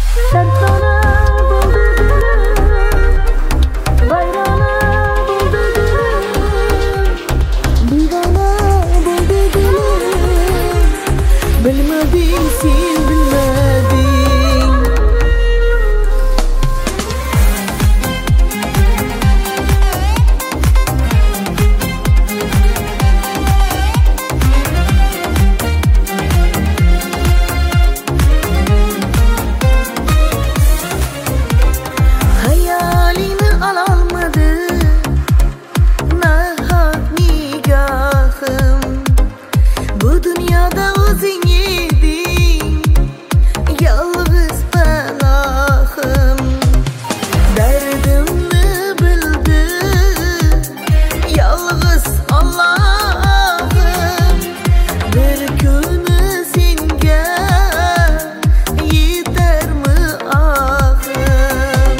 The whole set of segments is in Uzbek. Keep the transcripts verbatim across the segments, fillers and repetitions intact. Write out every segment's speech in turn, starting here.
Bilmedin sen bilmedin. Hayalini alalmadı nahak nigahım. Bu dünyada o'zing eding yolg'iz panohim. Dardimni bildi yolg'iz Allohim. Bir kuni senga yetarmi ahim.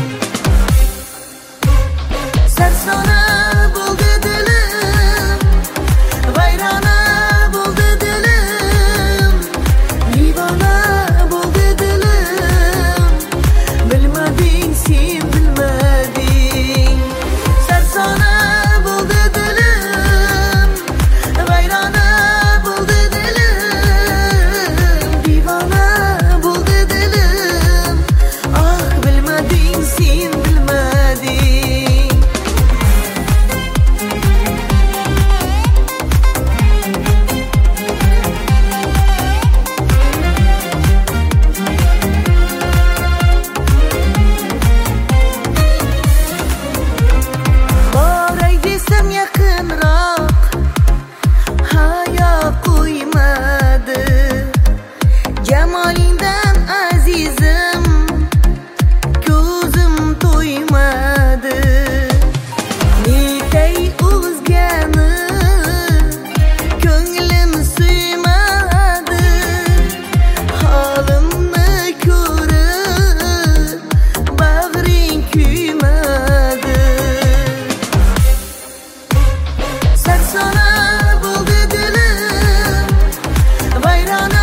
Sarsona bo'ldi dilim, vayrona bo'ldi dilim, divona bo'ldi dilim. Bilmading sen bilmading. Sarsona bo'ldi dilim, vayrona bo'ldi dilim, divona bo'ldi dilim. Ah bilmading sen bilmading. Boray desam yaqinroq hayo qo'ymadi. Jamolingdan azizim ko'zim to'ymadi. Netay o'zgani ko'nglim suymadi. Holimni ko'rib bag'ring kuymadi. Sarsona bo'ldi dilim, vayrona